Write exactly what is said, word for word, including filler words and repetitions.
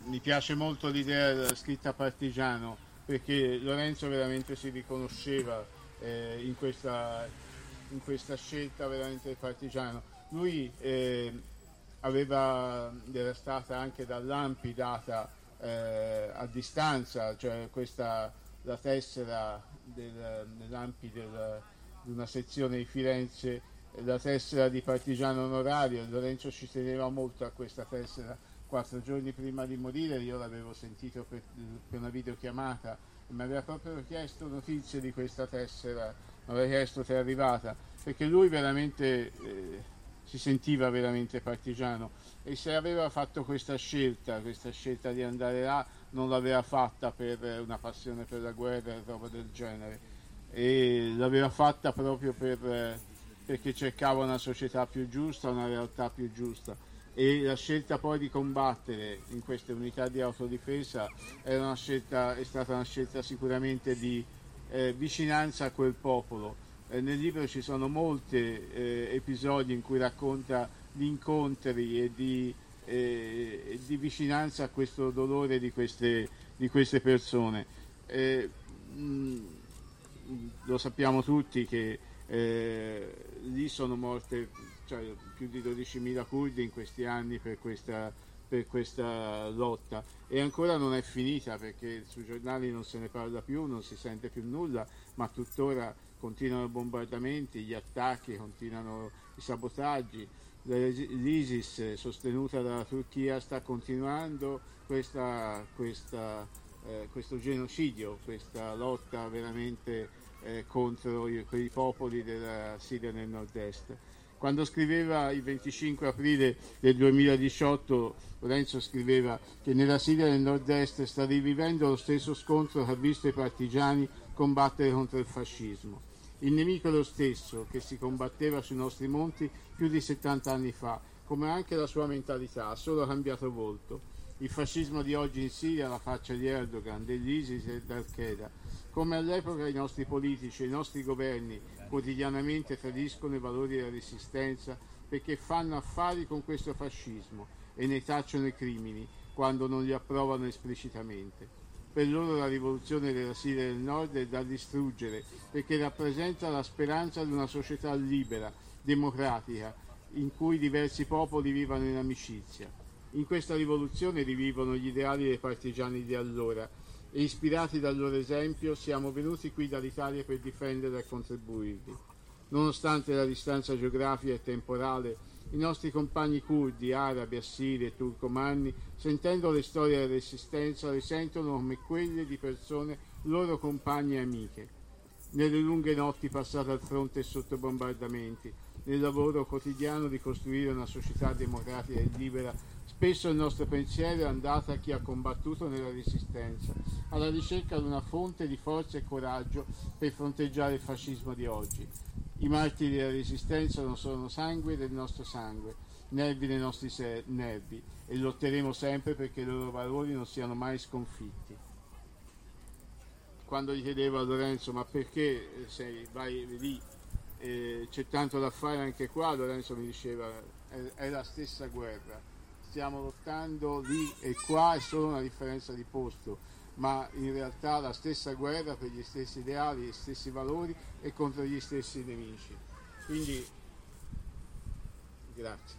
mi piace molto l'idea della scritta partigiano, perché Lorenzo veramente si riconosceva eh, in, questa, in questa scelta veramente del partigiano. Lui eh, aveva, era stata anche dall'A M P I data eh, a distanza, cioè questa, la tessera del, dell'A M P I del, di una sezione di Firenze, la tessera di partigiano onorario. Lorenzo ci teneva molto a questa tessera. Quattro giorni prima di morire io l'avevo sentito per, per una videochiamata e mi aveva proprio chiesto notizie di questa tessera, mi aveva chiesto se è arrivata, perché lui veramente eh, si sentiva veramente partigiano, e se aveva fatto questa scelta, questa scelta di andare là, non l'aveva fatta per una passione per la guerra e roba del genere, e l'aveva fatta proprio per, perché cercava una società più giusta, una realtà più giusta. E la scelta poi di combattere in queste unità di autodifesa era una scelta, è stata una scelta sicuramente di eh, vicinanza a quel popolo. Eh, nel libro ci sono molti eh, episodi in cui racconta di incontri e di, eh, di vicinanza a questo dolore di queste, di queste persone. Eh, mh, lo sappiamo tutti che eh, lì sono morte, cioè, più di dodicimila curdi in questi anni per questa, per questa lotta, e ancora non è finita, perché sui giornali non se ne parla più, non si sente più nulla, ma tuttora continuano i bombardamenti, gli attacchi, continuano i sabotaggi. L'ISIS sostenuta dalla Turchia sta continuando questa, questa, eh, questo genocidio, questa lotta veramente eh, contro i, quei popoli della Siria nel nord-est. Quando scriveva il venticinque aprile del duemiladiciotto, Lorenzo scriveva che nella Siria del nord-est sta rivivendo lo stesso scontro che ha visto i partigiani combattere contro il fascismo. Il nemico è lo stesso che si combatteva sui nostri monti più di settanta anni fa, come anche la sua mentalità, ha solo cambiato volto. Il fascismo di oggi in Siria ha la faccia di Erdogan, dell'ISIS e d'Al-Qaeda. Come all'epoca i nostri politici e i nostri governi quotidianamente tradiscono i valori della resistenza perché fanno affari con questo fascismo e ne tacciono i crimini quando non li approvano esplicitamente. Per loro la rivoluzione della Siria del Nord è da distruggere perché rappresenta la speranza di una società libera, democratica, in cui diversi popoli vivano in amicizia. In questa rivoluzione rivivono gli ideali dei partigiani di allora e, ispirati dal loro esempio, siamo venuti qui dall'Italia per difenderla e contribuirvi. Nonostante la distanza geografica e temporale, i nostri compagni curdi, arabi, assiri e turcomanni, sentendo le storie della resistenza, le sentono come quelle di persone loro compagne e amiche. Nelle lunghe notti passate al fronte e sotto bombardamenti, nel lavoro quotidiano di costruire una società democratica e libera, spesso il nostro pensiero è andato a chi ha combattuto nella resistenza, alla ricerca di una fonte di forza e coraggio per fronteggiare il fascismo di oggi. I martiri della resistenza non sono sangue del nostro sangue, nervi dei nostri nervi, e lotteremo sempre perché i loro valori non siano mai sconfitti. Quando gli chiedevo a Lorenzo ma perché sei, vai lì, eh, c'è tanto da fare anche qua, Lorenzo mi diceva è, è la stessa guerra, stiamo lottando lì e qua, è solo una differenza di posto, ma in realtà la stessa guerra per gli stessi ideali, gli stessi valori e contro gli stessi nemici. Quindi grazie.